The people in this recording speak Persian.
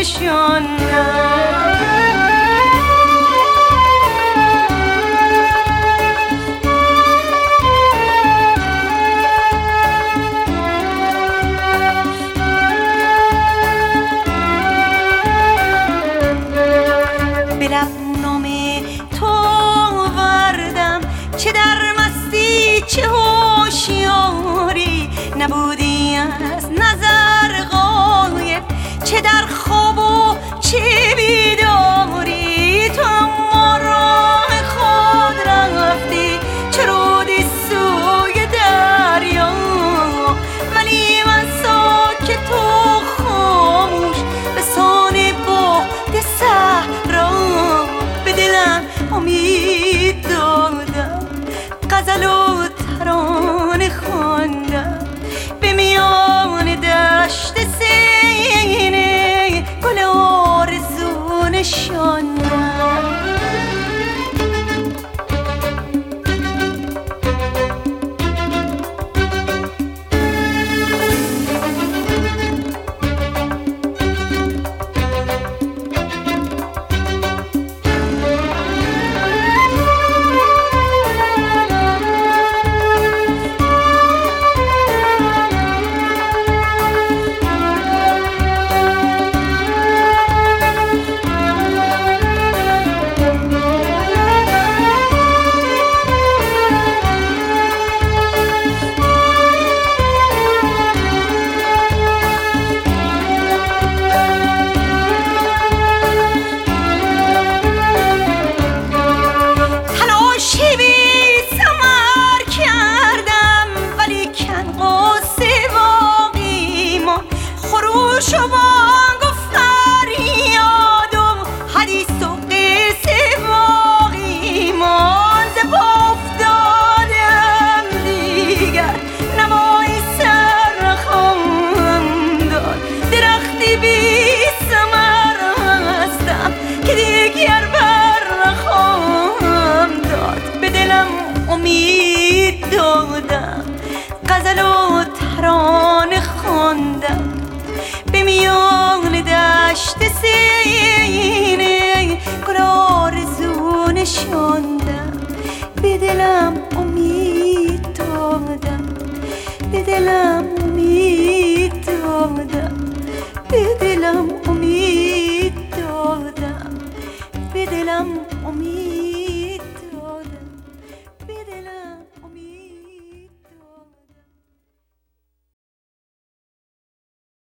به لبنام تو وردم چه در مستی چه هوشیاری، نبودی از نظر غایب چه در خواب و چه بیداری. تو اما راه خود رفتی چه رودی سوی دریا، ولی من ساکت و خاموش به سان باد صحرا. به دلم امید دادم، غزل و ترانه خواندم، به میان دشت سینه گل آرزو نشاندم. خروش و بانگ و فریاد و حدیث و قصه باقی ماند. ز پا افتادم دیگر نوایی سر نخواهم داد، درختی بی ثمر هستم که دیگر بر نخواهم داد. به دلم امید دادم، غزل و ترانه خواندم، به میان دشت سینه گل آرزو نشاندم. به دلم امید دادم، به دلم امید دادم، به